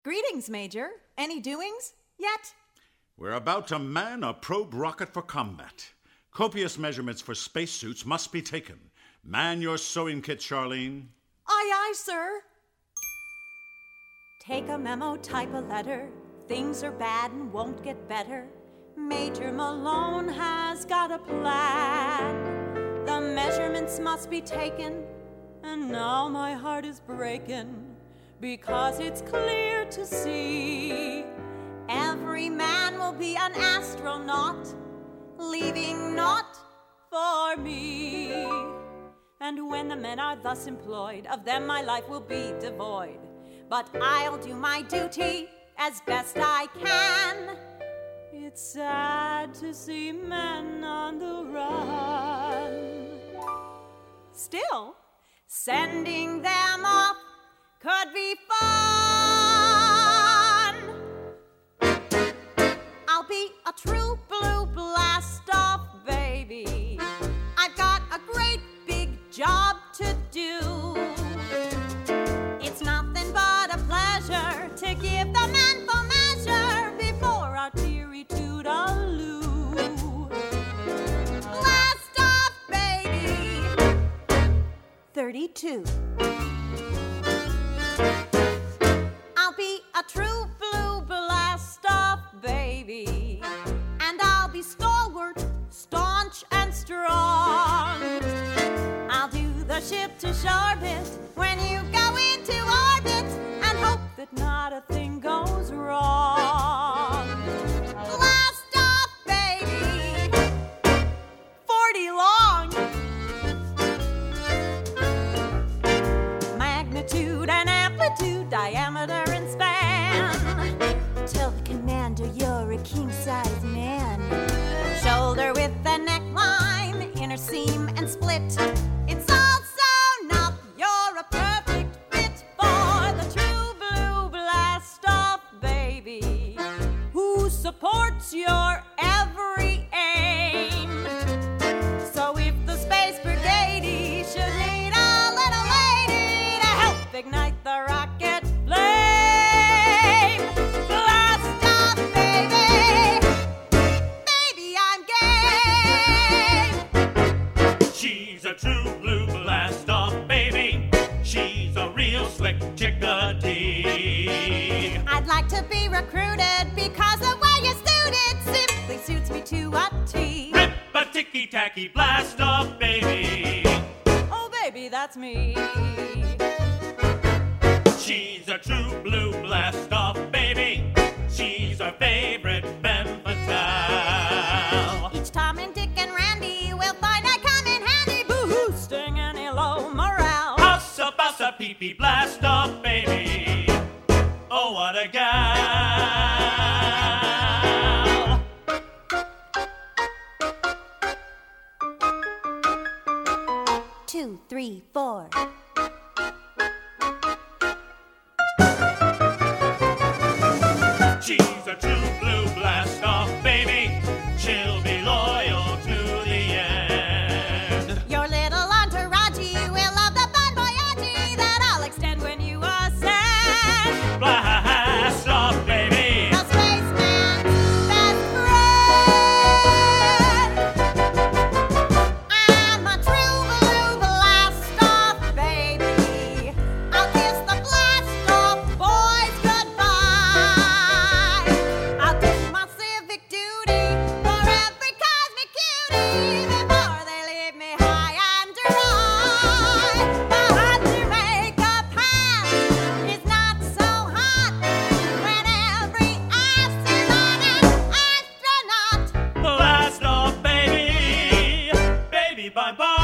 Greetings, Major. Any doings yet? We're about to man a probe rocket for combat. Copious measurements for spacesuits must be taken. Man your sewing kit, Charlene. Aye, aye, sir. Take a memo, type a letter. Things are bad and won't get better. Major Malone has got a plan. The measurements must be taken, and now my heart is breaking, because it's clear to see every man will be an astronaut, leaving naught for me. And when the men are thus employed, of them my life will be devoid. But I'll do my duty as best I can. It's sad to see men on the run. Still, sending them off could be fun. I'll be a true blue blast-off baby. I've got a great big job to do. It's nothing but a pleasure to give the men full measure before our teary toodaloo. Blast off, baby. 32. I'll be a true blue blast-off baby, and I'll be stalwart, staunch, and strong. I'll do the ship to shore bit when you go into orbit, and hope that not a thing goes wrong. Blast off, baby. 40 long. Magnitude and amplitude, diameter and span. Tell the commander you're a king-size man. Shoulder width and neckline, inner seam and split. It's all sewn up, you're a perfect fit for the true blue blast-off baby, who supports your every aim. So if the space brigade should need a little lady to help ignite the rocket flame, blast off, baby. Baby, I'm game. She's a true blue blast-off baby. She's a real slick chickadee. I'd like to be recruited because the way you suited simply suits me to a T. Rip a ticky-tacky blast-off baby. Oh, baby, that's me. She's a true blue blast-off baby. She's our favorite femme fatale. Each Tom and Dick and Randy will find I come in handy, boosting any low morale. Hossa bassa pee-pee blast-off baby. Oh, what a gal. 2, 3, 4. She's a true blue blast-off baby. She'll be loyal to the end. Your little entourage will love the bon voyage that I'll extend when you ascend. Blast-off baby. The spaceman's best friend. I'm a true blue blast-off baby. I'll kiss the blast-off boys goodbye. I'll do my civic duty for every cosmic cutie before they leave me high and dry. The hot makeup hat is not so hot when every ass is on an astronaut. Blast-off baby. Baby, bye-bye.